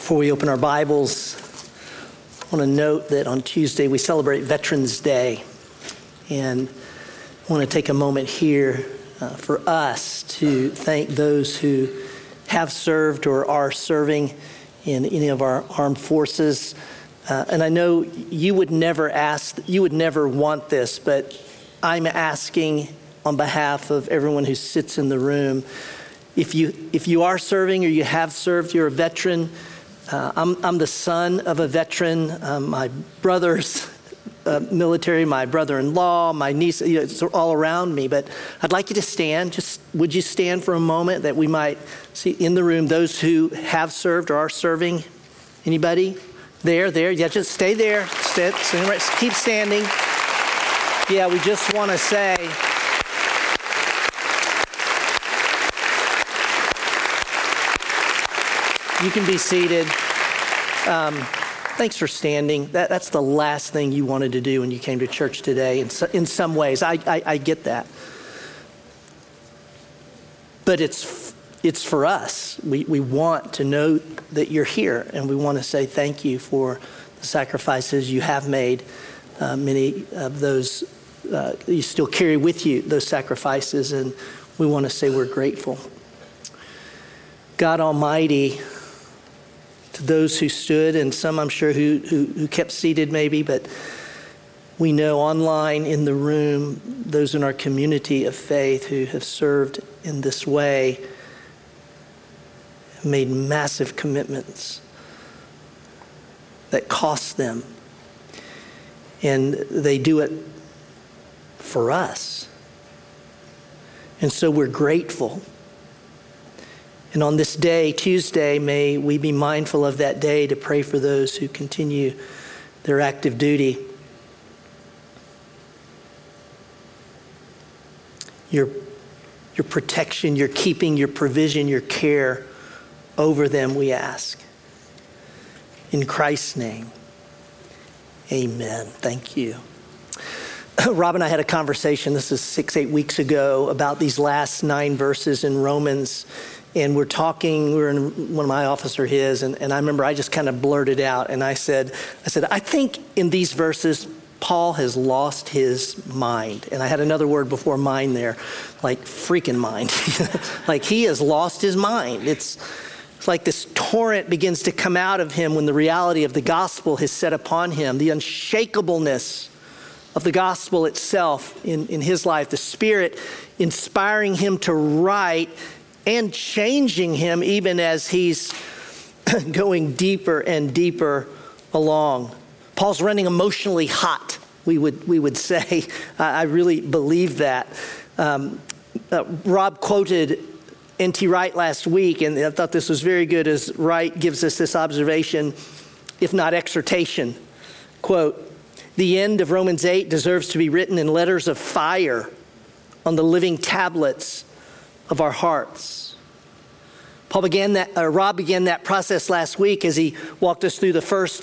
Before we open our Bibles, I want to note that on Tuesday we celebrate Veterans Day. And I want to take a moment here for us to thank those who have served or are serving in any of our armed forces. And I know you would never want this, but I'm asking on behalf of everyone who sits in the room, if you are serving or you have served, you're a veteran. I'm the son of a veteran. My brother's military, my brother-in-law, my niece, it's all around me. But I'd like you to stand. Just would you stand for a moment that we might see in the room those who have served or are serving? Anybody? There. Yeah, just stay there. Keep standing. Yeah, we just want to say, you can be seated. Thanks for standing. That's the last thing you wanted to do when you came to church today. In some ways, I get that. But it's for us. We want to know that you're here, and we want to say thank you for the sacrifices you have made. Many of those you still carry with you those sacrifices, and we want to say we're grateful. God Almighty, to those who stood, and some I'm sure who kept seated maybe, but we know online in the room, those in our community of faith who have served in this way have made massive commitments that cost them. And they do it for us. And so we're grateful. And on this day, Tuesday, may we be mindful of that day to pray for those who continue their active duty. Your protection, your keeping, your provision, your care over them, we ask. In Christ's name, amen. Thank you. Rob and I had a conversation, this is 6-8 weeks ago, about these last 9 verses in Romans. And we're in one of my office or his, and I remember I just kind of blurted out, and I said, I think in these verses, Paul has lost his mind. And I had another word before mind there, like freaking mind. Like he has lost his mind. It's like this torrent begins to come out of him when the reality of the gospel is set upon him, the unshakableness of the gospel itself in his life, the Spirit inspiring him to write and changing him even as he's going deeper and deeper along. Paul's running emotionally hot, we would say. I really believe that. Rob quoted N.T. Wright last week, and I thought this was very good as Wright gives us this observation, if not exhortation. Quote, "The end of Romans 8 deserves to be written in letters of fire on the living tablets of our hearts." Rob began that process last week as he walked us through the first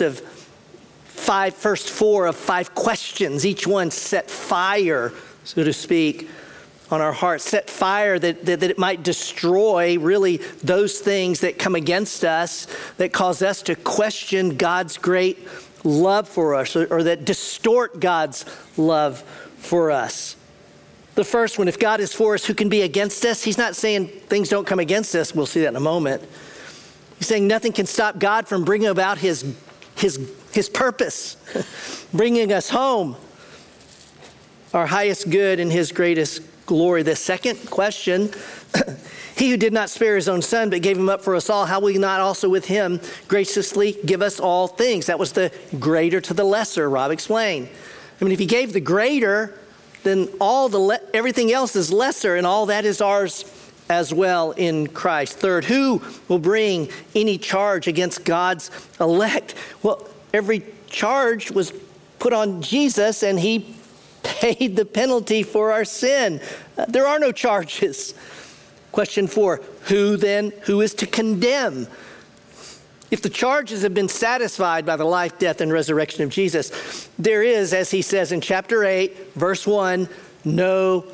4 of 5 questions. Each one set fire, so to speak, on our hearts. Set fire that it might destroy really those things that come against us, that cause us to question God's great love for us, or that distort God's love for us. The first one, if God is for us, who can be against us? He's not saying things don't come against us. We'll see that in a moment. He's saying nothing can stop God from bringing about his purpose, bringing us home, our highest good and his greatest glory. The second question, he who did not spare his own son, but gave him up for us all, how will he not also with him graciously give us all things? That was the greater to the lesser, Rob explained. I mean, if he gave the greater, then everything else is lesser, and all that is ours as well in Christ. Third, who will bring any charge against God's elect? Well, every charge was put on Jesus, and he paid the penalty for our sin. There are no charges. Question 4, who is to condemn? If the charges have been satisfied by the life, death, and resurrection of Jesus, there is, as he says in chapter 8, verse 1, no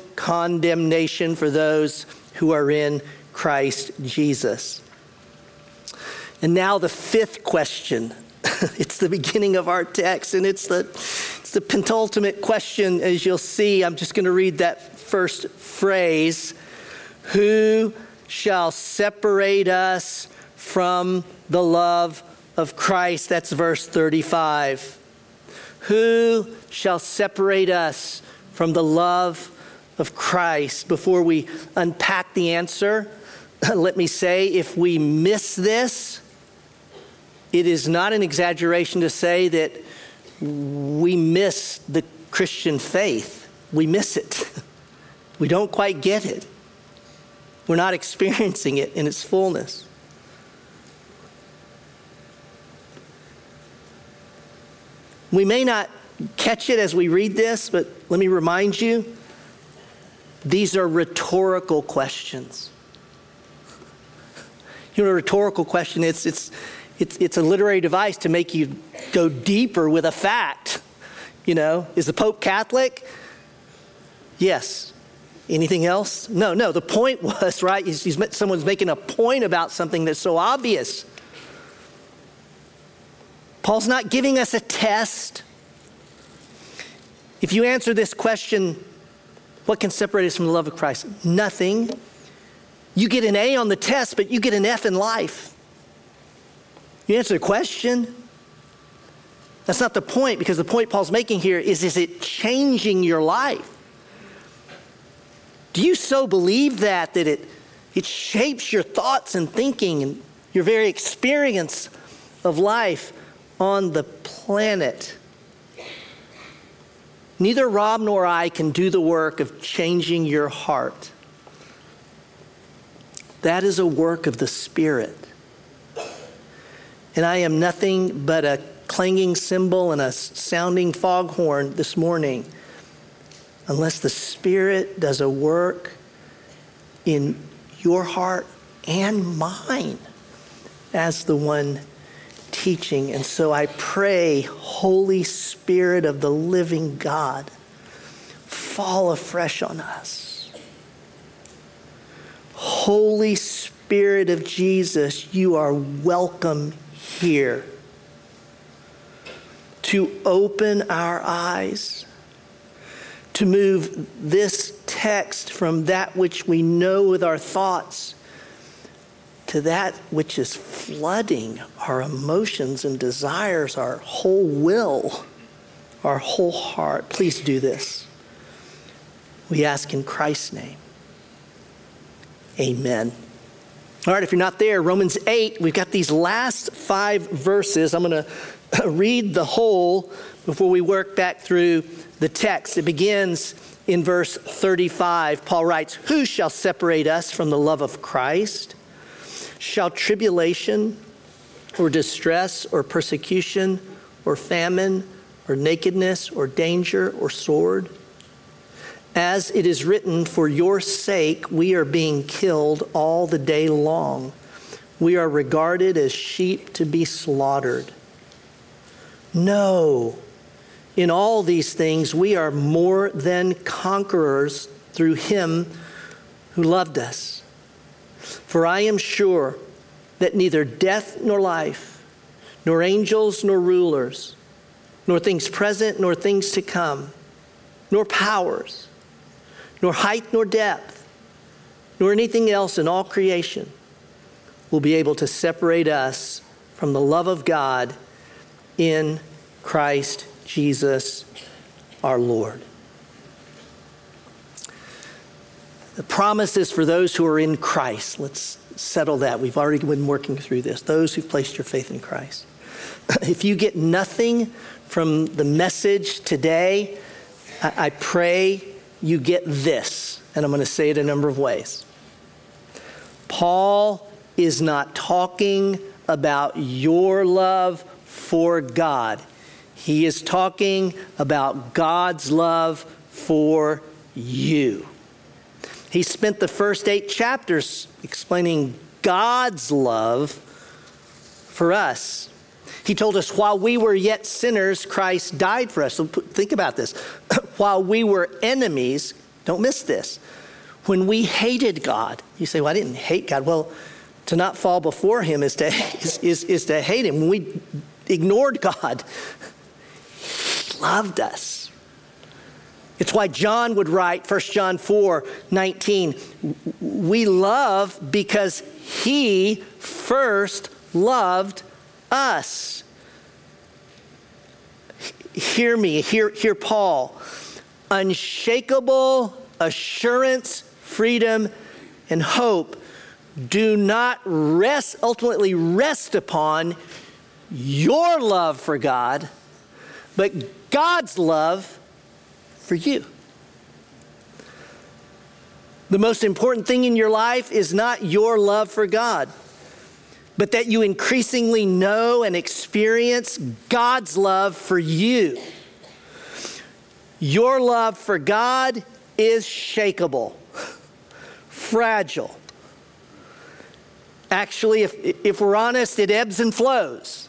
condemnation for those who are in Christ Jesus. And now the fifth question. It's the beginning of our text, and it's the penultimate question, as you'll see. I'm just going to read that first phrase. Who shall separate us from the love of Christ? That's verse 35. Who shall separate us from the love of Christ? Before we unpack the answer, let me say, if we miss this, it is not an exaggeration to say that we miss the Christian faith. We miss it. We don't quite get it. We're not experiencing it in its fullness. We may not catch it as we read this, but let me remind you, these are rhetorical questions. You know, a rhetorical question, it's a literary device to make you go deeper with a fact. You know, is the Pope Catholic? Yes. Anything else? No. The point was, right, someone's making a point about something that's so obvious. Paul's not giving us a test. If you answer this question, what can separate us from the love of Christ? Nothing. You get an A on the test, but you get an F in life. You answer the question. That's not the point, because the point Paul's making here is it changing your life? Do you so believe that it shapes your thoughts and thinking and your very experience of life on the planet? Neither Rob nor I can do the work of changing your heart. That is a work of the Spirit. And I am nothing but a clanging cymbal and a sounding foghorn this morning, unless the Spirit does a work in your heart and mine as the one teaching. And so I pray, Holy Spirit of the living God, fall afresh on us. Holy Spirit of Jesus, you are welcome here to open our eyes, to move this text from that which we know with our thoughts to that which is flooding our emotions and desires, our whole will, our whole heart. Please do this. We ask in Christ's name. Amen. All right, if you're not there, Romans 8, we've got these last 5 verses. I'm going to read the whole before we work back through the text. It begins in verse 35. Paul writes, "Who shall separate us from the love of Christ? Shall tribulation or distress or persecution or famine or nakedness or danger or sword? As it is written, for your sake we are being killed all the day long. We are regarded as sheep to be slaughtered. No, in all these things we are more than conquerors through him who loved us. For I am sure that neither death nor life, nor angels nor rulers, nor things present nor things to come, nor powers, nor height nor depth, nor anything else in all creation will be able to separate us from the love of God in Christ Jesus our Lord." The promise is for those who are in Christ. Let's settle that. We've already been working through this. Those who've placed your faith in Christ. If you get nothing from the message today, I pray you get this, and I'm going to say it a number of ways. Paul is not talking about your love for God. He is talking about God's love for you. He spent the first 8 chapters explaining God's love for us. He told us while we were yet sinners, Christ died for us. So think about this. While we were enemies, don't miss this. When we hated God, you say, well, I didn't hate God. Well, To not fall before him is to hate him. When we ignored God, he loved us. It's why John would write, 1 John 4:19, we love because he first loved us. Hear me, hear Paul. Unshakable assurance, freedom, and hope do not ultimately rest upon your love for God, but God's love for you. The most important thing in your life is not your love for God, but that you increasingly know and experience God's love for you. Your love for God is shakable, fragile. Actually, if we're honest, it ebbs and flows.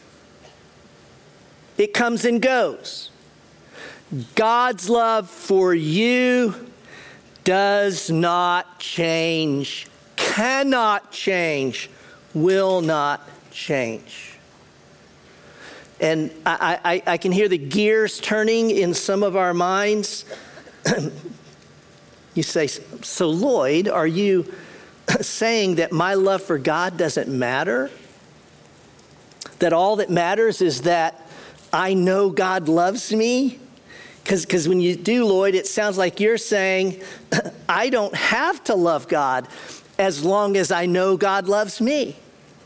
It comes and goes. God's love for you does not change, cannot change, will not change. And I can hear the gears turning in some of our minds. You say, so Lloyd, are you saying that my love for God doesn't matter? That all that matters is that I know God loves me? Because when you do, Lloyd, it sounds like you're saying, I don't have to love God as long as I know God loves me.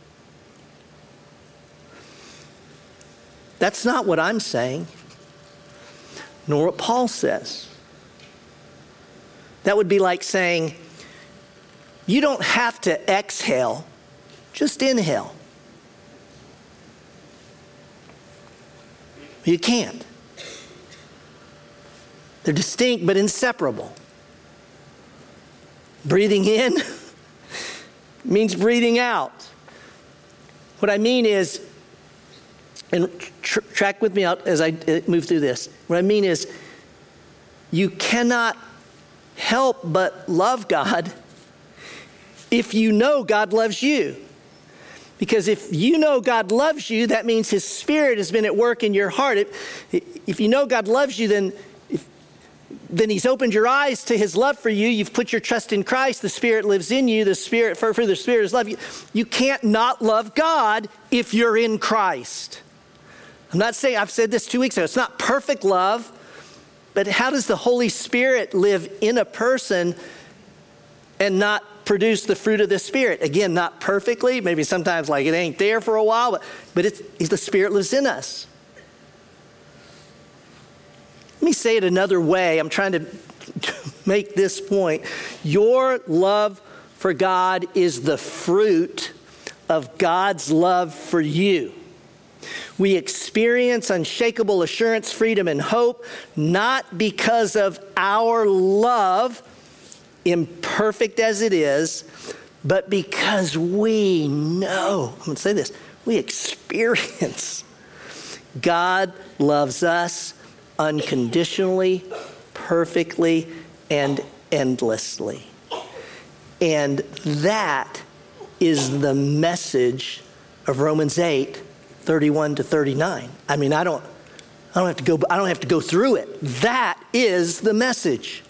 That's not what I'm saying, nor what Paul says. That would be like saying, you don't have to exhale, just inhale. You can't. They're distinct but inseparable. Breathing in means breathing out. What I mean is, and track with me out as I move through this. What I mean is, you cannot help but love God if you know God loves you. Because if you know God loves you, that means his Spirit has been at work in your heart. If you know God loves you, then he's opened your eyes to his love for you. You've put your trust in Christ. The Spirit lives in you. The Spirit, for the Spirit is love. You can't not love God if you're in Christ. I'm not saying, I've said this 2 weeks ago, it's not perfect love, but how does the Holy Spirit live in a person and not produce the fruit of the Spirit? Again, not perfectly, maybe sometimes like it ain't there for a while, but the Spirit lives in us. Let me say it another way. I'm trying to make this point. Your love for God is the fruit of God's love for you. We experience unshakable assurance, freedom, and hope, not because of our love, imperfect as it is, but because we know, I'm going to say this, we experience God loves us unconditionally, perfectly, and endlessly. And that is the message of Romans 8:31-39. I mean, I don't have to go through it. That is the message.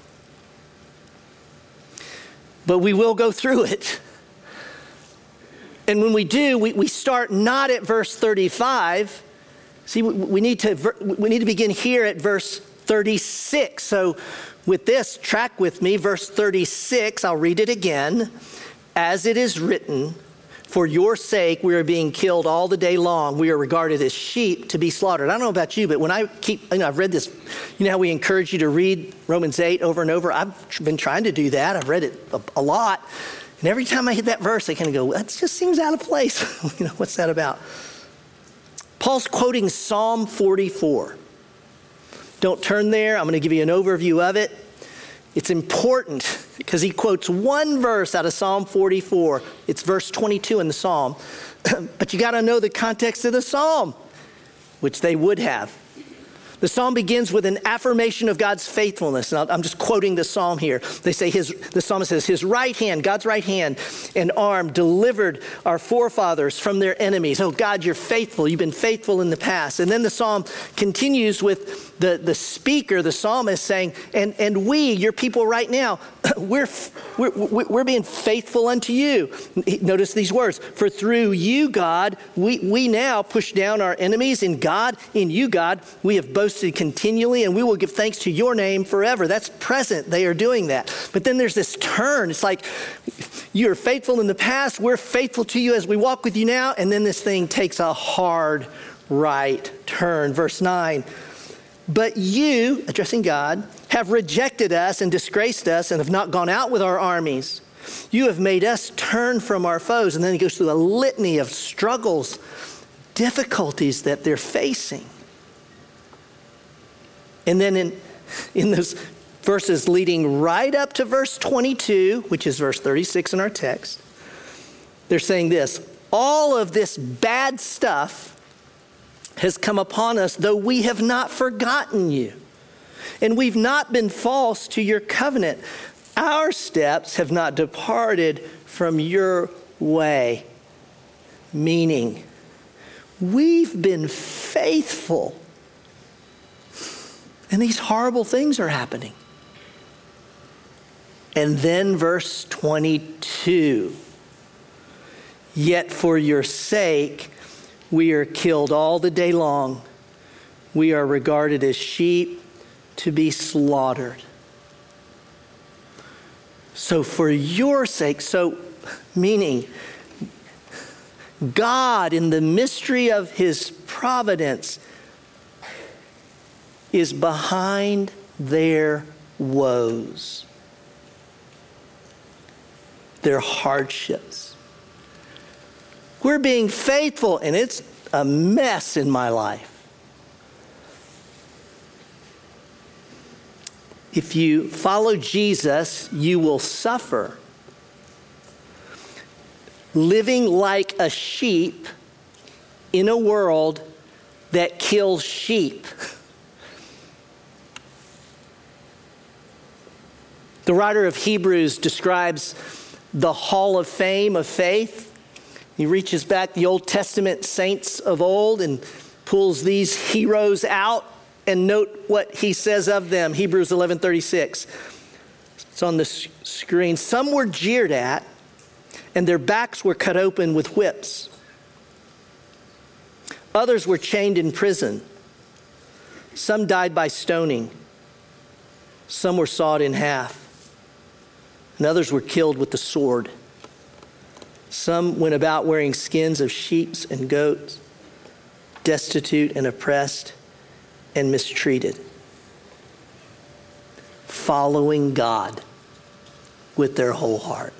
But we will go through it. And when we do, we start not at verse 35. See, we need to begin here at verse 36. So with this, track with me, verse 36, I'll read it again. As it is written, for your sake we are being killed all the day long. We are regarded as sheep to be slaughtered. I don't know about you, but when I've read this, you know how we encourage you to read Romans 8 over and over? I've been trying to do that. I've read it a lot. And every time I hit that verse, I kind of go, that just seems out of place. What's that about? Paul's quoting Psalm 44. Don't turn there. I'm going to give you an overview of it. It's important because he quotes one verse out of Psalm 44. It's verse 22 in the Psalm. But you got to know the context of the Psalm, which they would have. The psalm begins with an affirmation of God's faithfulness. And I'm just quoting the psalm here. They say the psalmist says, his right hand, God's right hand and arm delivered our forefathers from their enemies. Oh God, you're faithful. You've been faithful in the past. And then the psalm continues with the speaker, the psalmist saying, and we, your people right now, we're being faithful unto you. Notice these words, for through you, God, we now push down our enemies. In you, God, we have boasted continually, and we will give thanks to your name forever. That's present. They are doing that. But then there's this turn. It's like, you're faithful in the past. We're faithful to you as we walk with you now. And then this thing takes a hard right turn. Verse 9. But you, addressing God, have rejected us and disgraced us and have not gone out with our armies. You have made us turn from our foes. And then he goes through a litany of struggles, difficulties that they're facing. And then in those verses leading right up to verse 22, which is verse 36 in our text, they're saying this, all of this bad stuff has come upon us, though we have not forgotten you. And we've not been false to your covenant. Our steps have not departed from your way. Meaning, we've been faithful. And these horrible things are happening. And then verse 22. Yet for your sake, we are killed all the day long. We are regarded as sheep to be slaughtered. So for your sake, meaning God in the mystery of his providence is behind their woes, their hardships. We're being faithful, and it's a mess in my life. If you follow Jesus, you will suffer. Living like a sheep in a world that kills sheep. The writer of Hebrews describes the hall of fame of faith. He reaches back the Old Testament saints of old and pulls these heroes out, and note what he says of them. Hebrews 11:36. It's on the screen. Some were jeered at, and their backs were cut open with whips. Others were chained in prison. Some died by stoning. Some were sawed in half. And others were killed with the sword. Some went about wearing skins of sheep and goats, destitute and oppressed and mistreated, following God with their whole heart.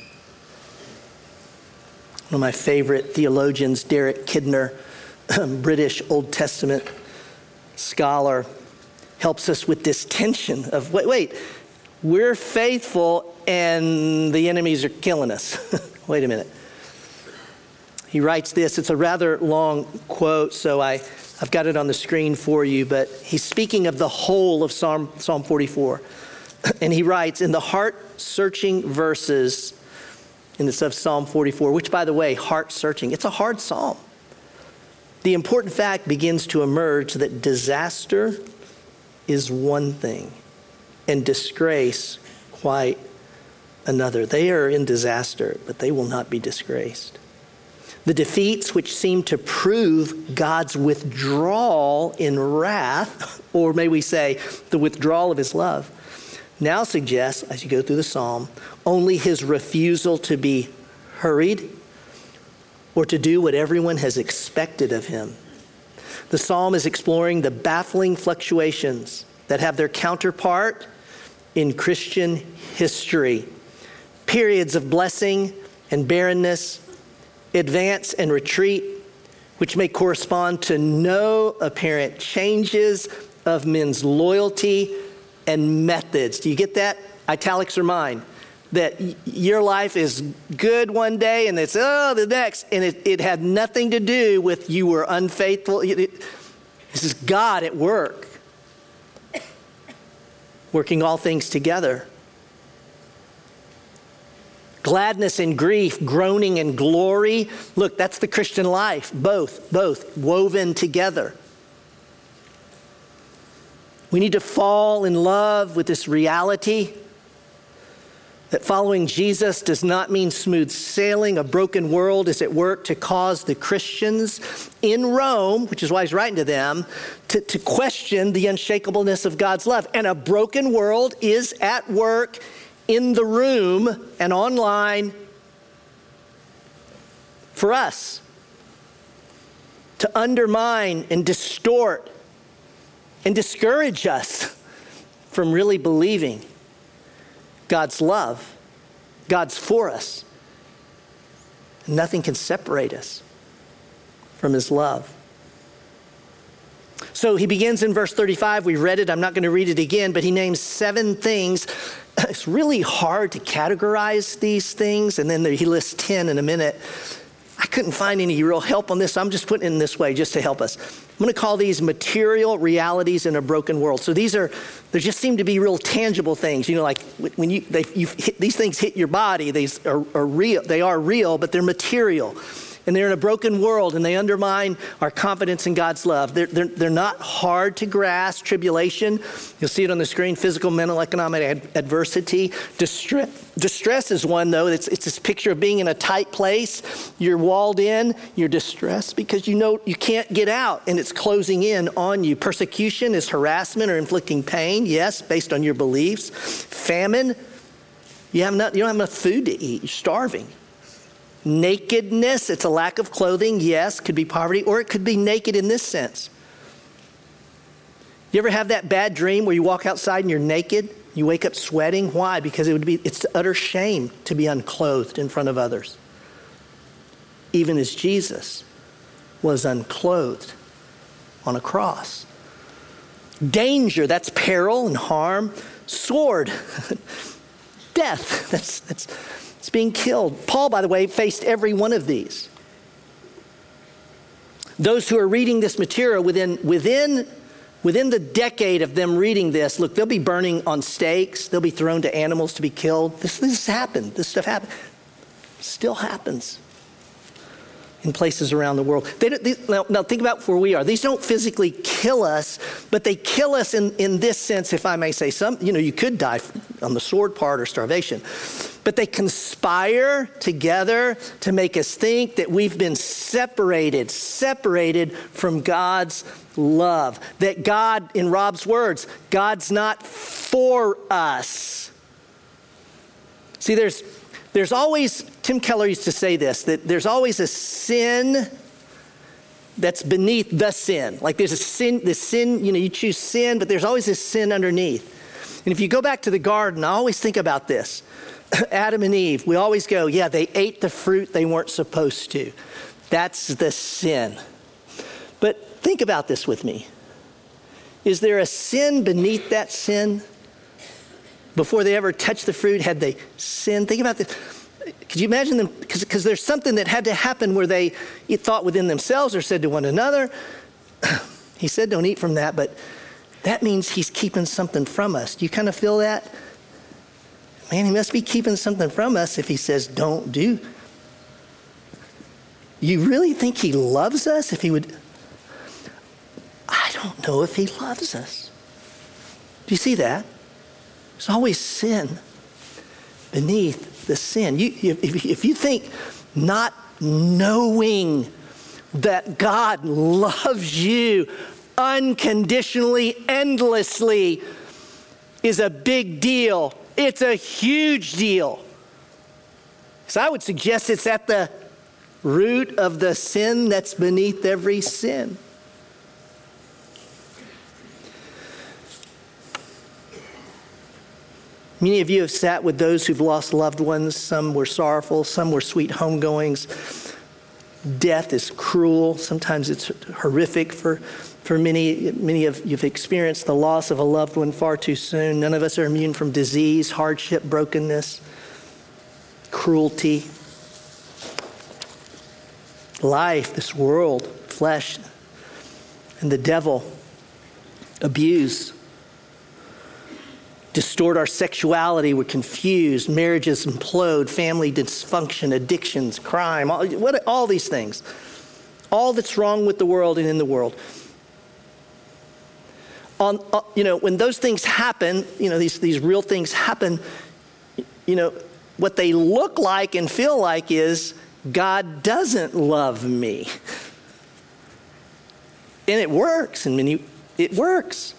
One of my favorite theologians, Derek Kidner, British Old Testament scholar, helps us with this tension of, wait, we're faithful and the enemies are killing us. Wait a minute. He writes this. It's a rather long quote, so I've got it on the screen for you, but he's speaking of the whole of Psalm 44. And he writes, in the heart-searching verses of Psalm 44, which, by the way, heart-searching, it's a hard psalm. The important fact begins to emerge that disaster is one thing and disgrace quite another. They are in disaster, but they will not be disgraced. The defeats which seem to prove God's withdrawal in wrath, or may we say the withdrawal of his love, now suggests, as you go through the psalm, only his refusal to be hurried or to do what everyone has expected of him. The psalm is exploring the baffling fluctuations that have their counterpart in Christian history. Periods of blessing and barrenness, advance and retreat, which may correspond to no apparent changes of men's loyalty and methods. Do you get that? Italics are mine. That your life is good one day and it's, the next. And it had nothing to do with you were unfaithful. This is God at work. working all things together. Gladness and grief, groaning and glory. Look, that's the Christian life. Both woven together. We need to fall in love with this reality that following Jesus does not mean smooth sailing. A broken world is at work to cause the Christians in Rome, which is why he's writing to them, to question the unshakableness of God's love. And a broken world is at work in the room and online for us to undermine and distort and discourage us from really believing God's love. God's for us. Nothing can separate us from his love. So he begins in verse 35. We read it. I'm not going to read it again, but he names 7 things. It's really hard to categorize these things. And then he lists 10 in a minute. I couldn't find any real help on this. So I'm just putting it in this way just to help us. I'm going to call these material realities in a broken world. So there just seem to be real tangible things. You know, like when these things hit your body, these are real. They are real, but they're material. And they're in a broken world, and they undermine our confidence in God's love. They're not hard to grasp. Tribulation, you'll see it on the screen, physical, mental, economic adversity. Distress is one, though. It's this picture of being in a tight place. You're walled in. You're distressed because you know you can't get out, and it's closing in on you. Persecution is harassment or inflicting pain, yes, based on your beliefs. Famine, you don't have enough food to eat. You're starving. Nakedness, it's a lack of clothing, yes, could be poverty, or it could be naked in this sense. You ever have that bad dream where you walk outside and you're naked? You wake up sweating? Why? Because it's utter shame to be unclothed in front of others. Even as Jesus was unclothed on a cross. Danger, that's peril and harm. Sword, death, it's being killed. Paul, by the way, faced every one of these. Those who are reading this material within the decade of them reading this, look, they'll be burning on stakes. They'll be thrown to animals to be killed. This happened. This stuff happened. Still happens in places around the world. Now think about where we are. These don't physically kill us, but they kill us in this sense, if I may say. You could die on the sword part or starvation. But they conspire together to make us think that we've been separated from God's love. That God, in Rob's words, God's not for us. See, there's always, Tim Keller used to say this, that there's always a sin that's beneath the sin. Like there's the sin, you choose sin, but there's always this sin underneath. And if you go back to the garden, I always think about this. Adam and Eve, we always go, yeah, they ate the fruit they weren't supposed to. That's the sin. But think about this with me. Is there a sin beneath that sin? Before they ever touched the fruit, had they sinned? Think about this. Could you imagine them? Because there's something that had to happen where they thought within themselves or said to one another, he said, don't eat from that, but that means he's keeping something from us. Do you kind of feel that? Man, he must be keeping something from us if he says, don't do. You really think he loves us if he would? I don't know if he loves us. Do you see that? There's always sin beneath the sin. If you think not knowing that God loves you unconditionally, endlessly, is a big deal. It's a huge deal. So I would suggest it's at the root of the sin that's beneath every sin. Many of you have sat with those who've lost loved ones. Some were sorrowful, some were sweet homegoings. Death is cruel. Sometimes it's horrific for many. Many of you've experienced the loss of a loved one far too soon. None of us are immune from disease, hardship, brokenness, cruelty. Life, this world, flesh, and the devil abuse distort our sexuality, we're confused, marriages implode, family dysfunction, addictions, crime, all these things. All that's wrong with the world and in the world. When those things happen, these real things happen, what they look like and feel like is God doesn't love me. And it works. It works.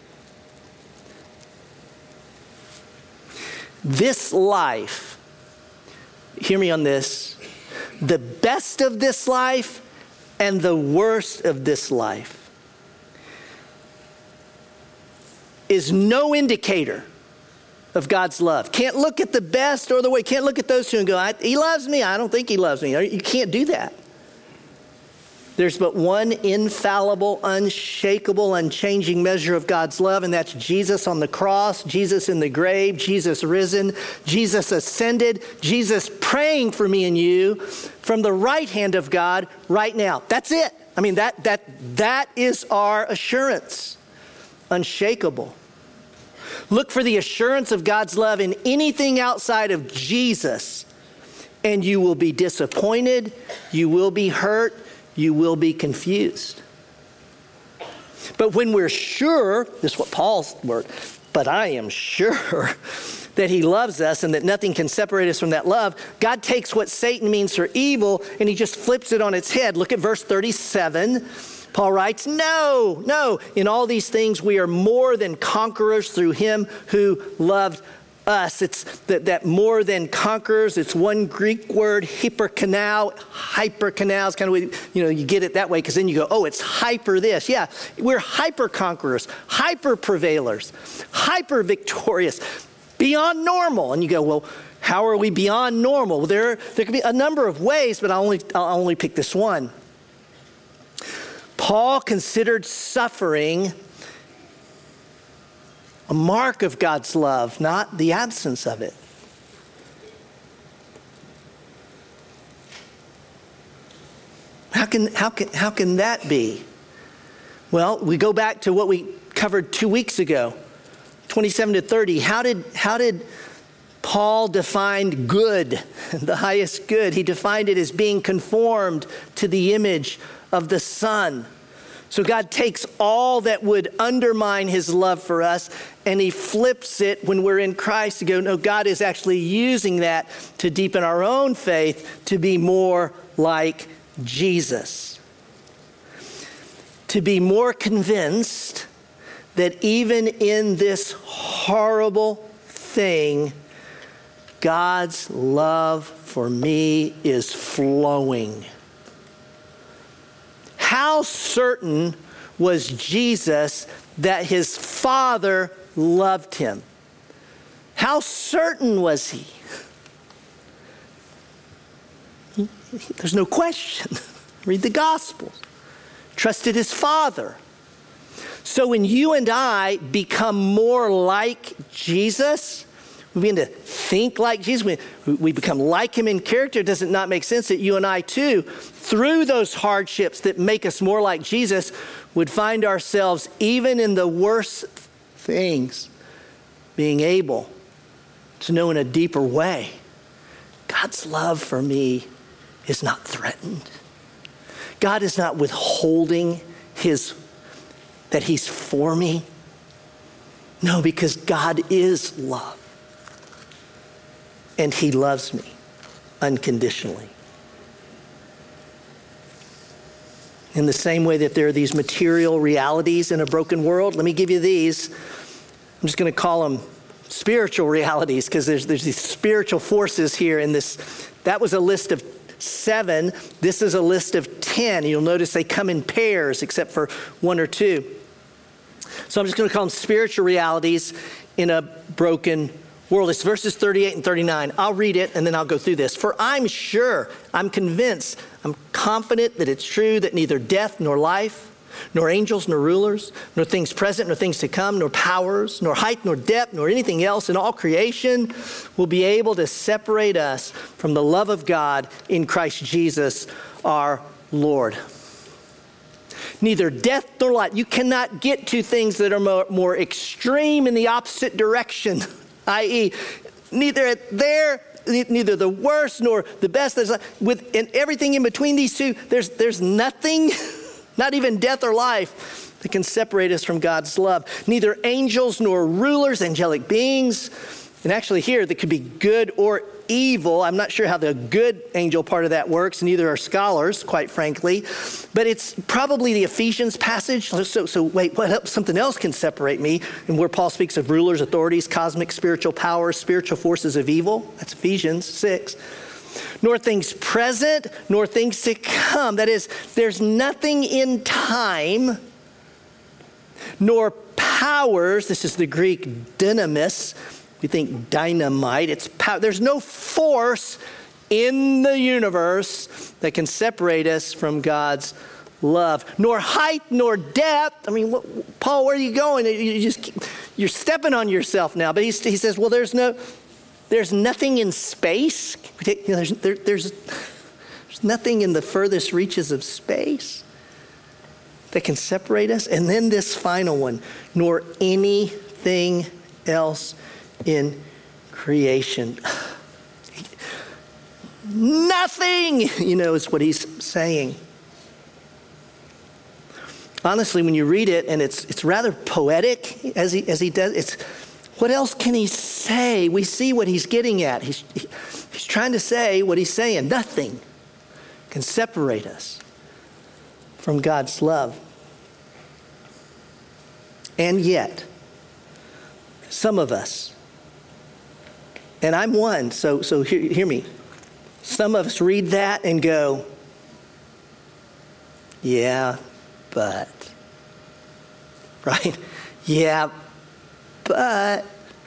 This life, hear me on this, the best of this life and the worst of this life is no indicator of God's love. Can't look at the best or the way. Can't look at those two and go, he loves me. I don't think he loves me. You can't do that. There's but one infallible, unshakable, unchanging measure of God's love, and that's Jesus on the cross, Jesus in the grave, Jesus risen, Jesus ascended, Jesus praying for me and you from the right hand of God right now. That's it. That is our assurance. Unshakable. Look for the assurance of God's love in anything outside of Jesus, and you will be disappointed, you will be hurt, you will be confused. But when we're sure, this is what Paul's word, but I am sure that he loves us and that nothing can separate us from that love, God takes what Satan means for evil and he just flips it on its head. Look at verse 37. Paul writes, no, in all these things we are more than conquerors through him who loved us. It's that more than conquerors. It's one Greek word, hyperkanao. Hyperkanao is kind of, you get it that way because then you go, it's hyper this. Yeah, we're hyper conquerors, hyper prevailers, hyper victorious, beyond normal. And you go, well, how are we beyond normal? Well, there could be a number of ways, but I'll only pick this one. Paul considered suffering a mark of God's love, not the absence of it. How can that be? Well, we go back to what we covered 2 weeks ago, 27 to 30. How did Paul define good, the highest good? He defined it as being conformed to the image of the Son. So God takes all that would undermine his love for us and he flips it when we're in Christ to go, no, God is actually using that to deepen our own faith to be more like Jesus. To be more convinced that even in this horrible thing, God's love for me is flowing. How certain was Jesus that his Father loved him? How certain was he? There's no question. Read the Gospels. Trusted his Father. So when you and I become more like Jesus, we begin to think like Jesus, we become like him in character. Does it not make sense that you and I too, through those hardships that make us more like Jesus, would find ourselves even in the worst things being able to know in a deeper way, God's love for me is not threatened. God is not withholding that he's for me. No, because God is love. And he loves me unconditionally. In the same way that there are these material realities in a broken world, let me give you these. I'm just going to call them spiritual realities because there's these spiritual forces here in this. That was a list of 7. This is a list of 10. You'll notice they come in pairs except for 1 or 2. So I'm just going to call them spiritual realities in a broken world. It's verses 38 and 39. I'll read it and then I'll go through this. For I'm sure, I'm convinced, I'm confident that it's true that neither death nor life, nor angels nor rulers, nor things present nor things to come, nor powers, nor height nor depth, nor anything else in all creation will be able to separate us from the love of God in Christ Jesus our Lord. neither death nor life. You cannot get to things that are more extreme in the opposite direction, i.e., neither the worst nor the best. And everything in between these two, there's nothing, not even death or life, that can separate us from God's love. Neither angels nor rulers, angelic beings. And actually here, that could be good or evil. I'm not sure how the good angel part of that works. Neither are scholars, quite frankly. But it's probably the Ephesians passage. So wait, something else can separate me? And where Paul speaks of rulers, authorities, cosmic spiritual powers, spiritual forces of evil. That's Ephesians 6. Nor things present, nor things to come. That is, there's nothing in time, nor powers. This is the Greek dynamis. We think dynamite. It's power. There's no force in the universe that can separate us from God's love. Nor height, nor depth. I mean, Paul, where are you going? You're stepping on yourself now. But he says, well, there's nothing in space. There's nothing in the furthest reaches of space that can separate us. And then this final one, nor anything else in creation. Nothing, is what he's saying. Honestly, when you read it, and it's rather poetic as he does, it's what else can he say? We see what he's getting at. He's trying to say what he's saying. Nothing can separate us from God's love. And yet, some of us, and I'm one, so hear me. Some of us read that and go, yeah, but, right? Yeah, but.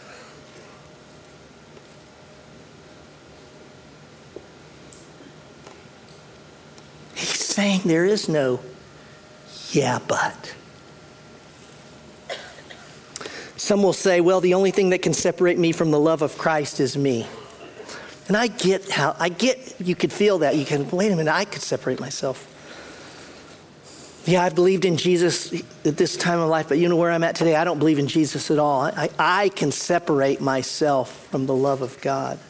He's saying there is no yeah, but. Some will say, well, the only thing that can separate me from the love of Christ is me. And I get you could feel that. You can, wait a minute, I could separate myself. Yeah, I've believed in Jesus at this time of life, but you know where I'm at today? I don't believe in Jesus at all. I can separate myself from the love of God.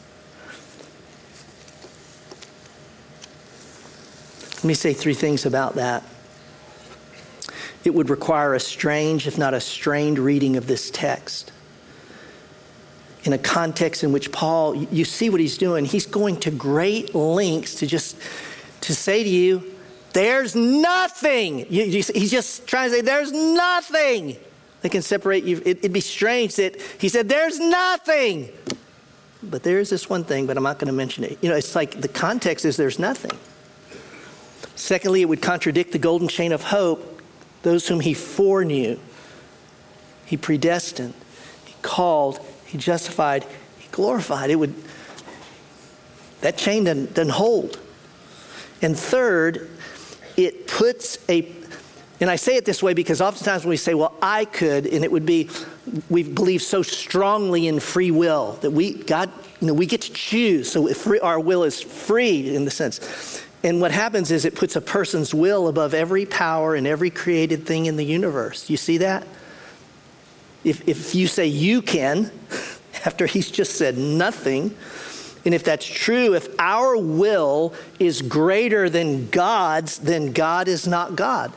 Let me say three things about that. It would require a strange, if not a strained reading of this text. In a context in which Paul, you see what he's doing. He's going to great lengths to say to you, there's nothing. He's just trying to say, there's nothing that can separate you. It'd be strange that he said, there's nothing. But there is this one thing, but I'm not going to mention it. It's like the context is there's nothing. Secondly, it would contradict the golden chain of hope. Those whom he foreknew, he predestined, he called, he justified, he glorified. That chain doesn't hold. And third, it puts and I say it this way because oftentimes when we say, well, I could, and it would be, we believe so strongly in free will that we get to choose. So our will is free in the sense. And what happens is it puts a person's will above every power and every created thing in the universe. You see that? If you say you can, after he's just said nothing, and if that's true, if our will is greater than God's, then God is not God.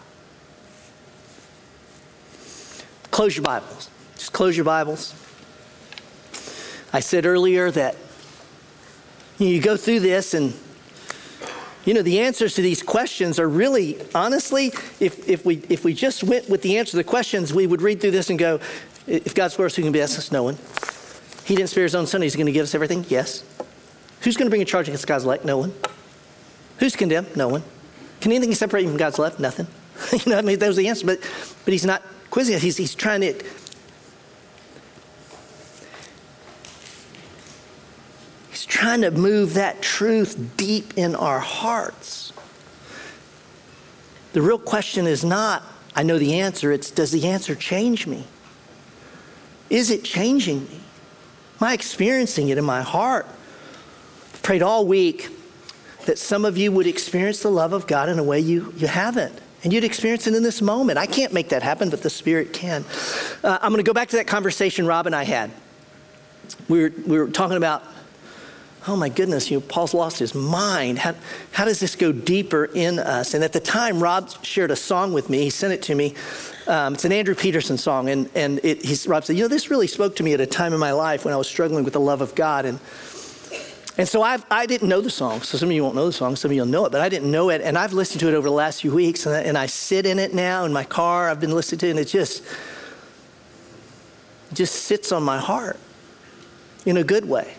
Close your Bibles. Just close your Bibles. I said earlier that you go through this and the answers to these questions are really, honestly, if we just went with the answer to the questions, we would read through this and go, if God's for us, who can be against us? No one. He didn't spare his own son. He's going to give us everything? Yes. Who's going to bring a charge against God's elect? No one. Who's condemned? No one. Can anything separate you from God's love? Nothing. That was the answer. But he's not quizzing us. He's trying to... He's trying to move that truth deep in our hearts. The real question is not, I know the answer, it's does the answer change me? Is it changing me? Am I experiencing it in my heart? I've prayed all week that some of you would experience the love of God in a way you haven't. And you'd experience it in this moment. I can't make that happen, but the Spirit can. I'm going to go back to that conversation Rob and I had. We were talking about, oh my goodness, Paul's lost his mind. How does this go deeper in us? And at the time, Rob shared a song with me. He sent it to me. It's an Andrew Peterson song. And Rob said, this really spoke to me at a time in my life when I was struggling with the love of God. And so I didn't know the song. So some of you won't know the song. Some of you will know it. But I didn't know it. And I've listened to it over the last few weeks. And I sit in it now in my car. I've been listening to it. And it just sits on my heart in a good way.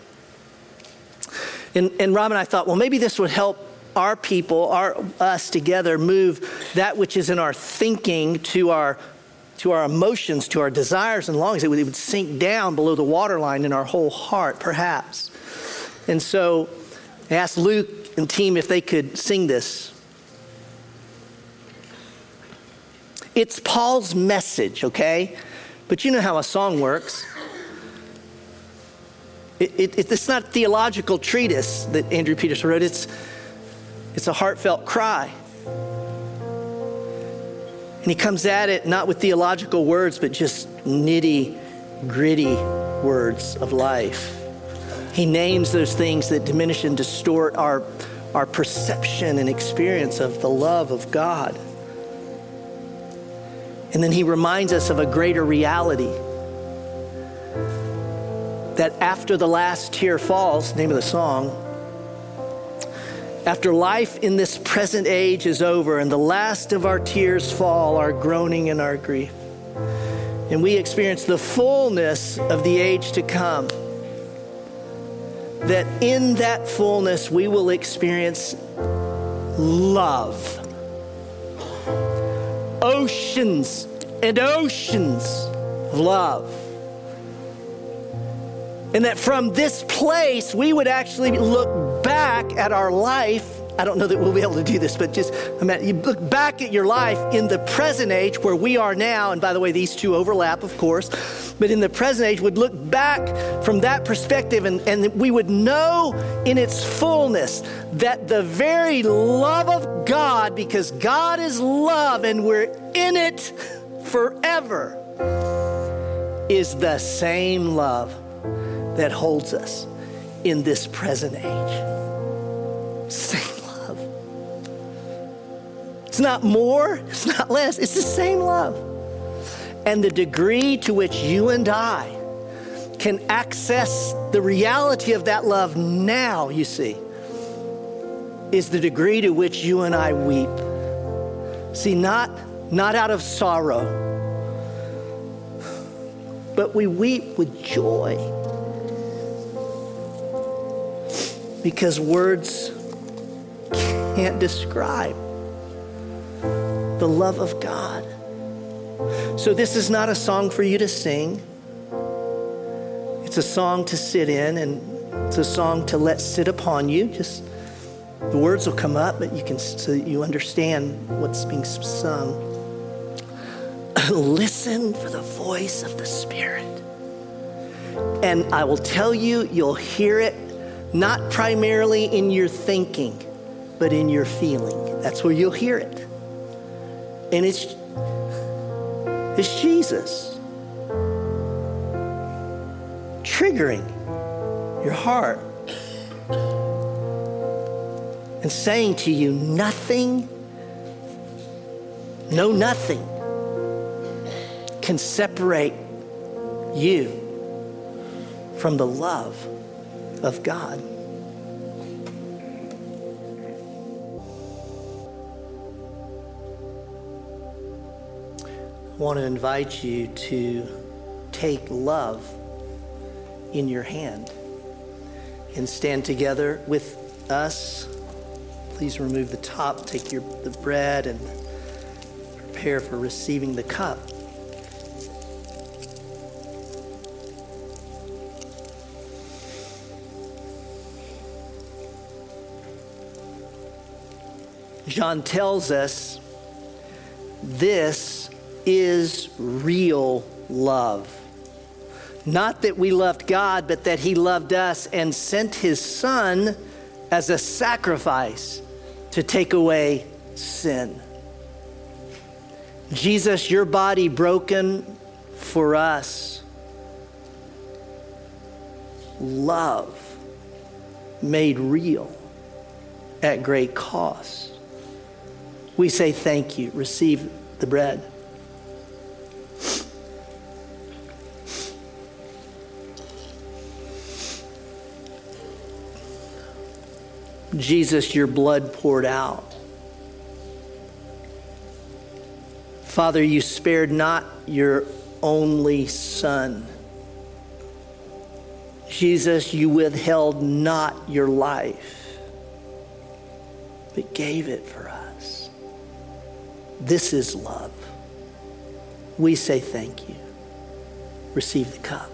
And Rob and I thought, well, maybe this would help our people, us together, move that which is in our thinking to our emotions, to our desires and longings. It would sink down below the waterline in our whole heart, perhaps. And so I asked Luke and team if they could sing this. It's Paul's message, okay? But you know how a song works. It's not a theological treatise that Andrew Peterson wrote. It's a heartfelt cry. And he comes at it not with theological words, but just nitty-gritty words of life. He names those things that diminish and distort our perception and experience of the love of God. And then he reminds us of a greater reality. That after the last tear falls, the name of the song, after life in this present age is over and the last of our tears fall, our groaning and our grief, and we experience the fullness of the age to come, that in that fullness we will experience love. Oceans and oceans of love. And that from this place, we would actually look back at our life. I don't know that we'll be able to do this, but you look back at your life in the present age where we are now. And by the way, these two overlap, of course. But in the present age, would look back from that perspective and we would know in its fullness that the very love of God, because God is love and we're in it forever, is the same love that holds us in this present age. Same love. It's not more, it's not less, it's the same love. And the degree to which you and I can access the reality of that love now, you see, is the degree to which you and I weep. See, not out of sorrow, but we weep with joy. Because words can't describe the love of God. So this is not a song for you to sing. It's a song to sit in, and it's a song to let sit upon you. Just the words will come up, but so that you understand what's being sung. Listen for the voice of the Spirit. And I will tell you, you'll hear it not primarily in your thinking, but in your feeling. That's where you'll hear it. And it's Jesus triggering your heart and saying to you, nothing can separate you from the love of God. I want to invite you to take love in your hand and stand together with us. Please remove the top, take the bread, and prepare for receiving the cup. John tells us this is real love. Not that we loved God, but that he loved us and sent his Son as a sacrifice to take away sin. Jesus, your body broken for us. Love made real at great cost. We say thank you. Receive the bread. Jesus, your blood poured out. Father, you spared not your only Son. Jesus, you withheld not your life, but gave it for us. This is love. We say thank you. Receive the cup.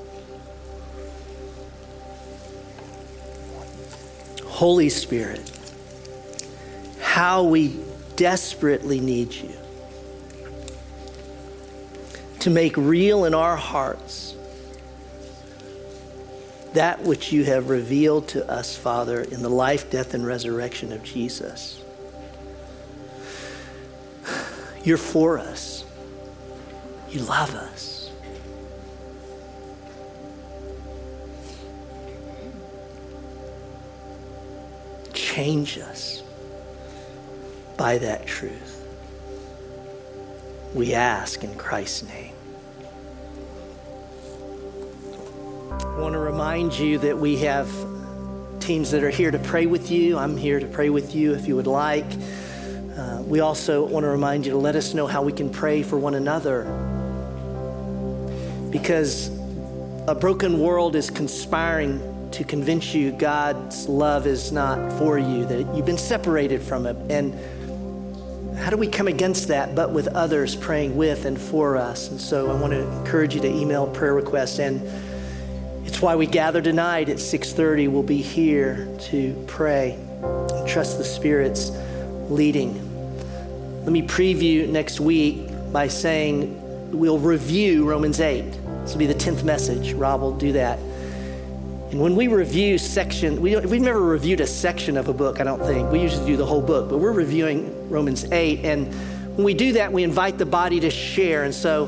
Holy Spirit, how we desperately need you to make real in our hearts that which you have revealed to us, Father, in the life, death, and resurrection of Jesus. You're for us. You love us. Change us by that truth. We ask in Christ's name. I want to remind you that we have teams that are here to pray with you. I'm here to pray with you if you would like. We also want to remind you to let us know how we can pray for one another. Because a broken world is conspiring to convince you God's love is not for you, that you've been separated from it. And how do we come against that but with others praying with and for us? And so I want to encourage you to email prayer requests. And it's why we gather tonight at 6:30. We'll be here to pray and trust the Spirit's leading. Let me preview next week by saying we'll review Romans 8. This will be the 10th message. Rob will do that. And when we review we've never reviewed a section of a book, I don't think. We usually do the whole book, but we're reviewing Romans 8. And when we do that, we invite the body to share. And so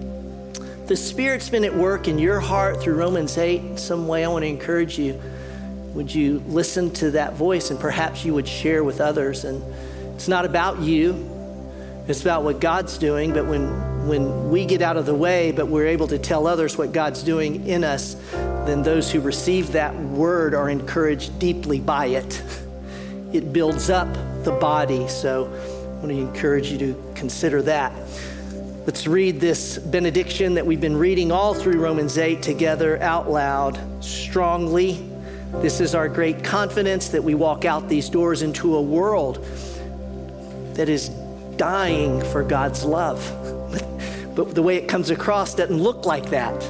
the Spirit's been at work in your heart through Romans 8 in some way. I want to encourage you. Would you listen to that voice and perhaps you would share with others? And it's not about you. It's about what God's doing. But when we get out of the way, but we're able to tell others what God's doing in us, then those who receive that word are encouraged deeply by it. It builds up the body. So I want to encourage you to consider that. Let's read this benediction that we've been reading all through Romans 8 together out loud, strongly. This is our great confidence that we walk out these doors into a world that is dying for God's love. But the way it comes across doesn't look like that.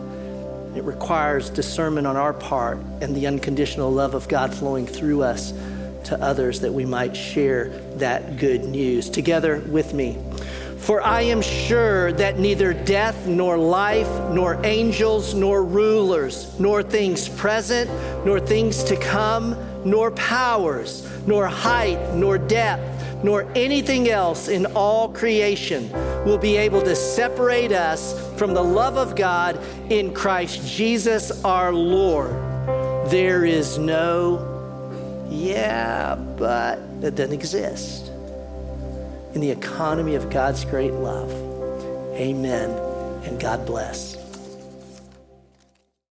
It requires discernment on our part and the unconditional love of God flowing through us to others that we might share that good news. Together with me. For I am sure that neither death, nor life, nor angels, nor rulers, nor things present, nor things to come, nor powers, nor height, nor depth, nor anything else in all creation will be able to separate us from the love of God in Christ Jesus our Lord. There is no, but that doesn't exist in the economy of God's great love. Amen, and God bless.